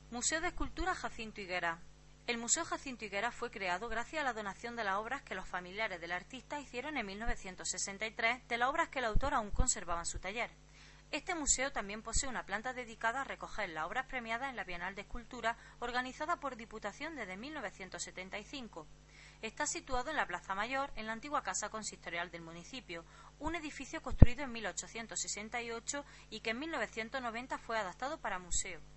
Museo de Escultura Jacinto Higuera. El Museo Jacinto Higuera fue creado gracias a la donación de las obras que los familiares del artista hicieron en 1963 de las obras que el autor aún conservaba en su taller. Este museo también posee una planta dedicada a recoger las obras premiadas en la Bienal de Escultura organizada por Diputación desde 1975. Está situado en la Plaza Mayor, en la antigua Casa Consistorial del municipio, un edificio construido en 1868 y que en 1990 fue adaptado para museo.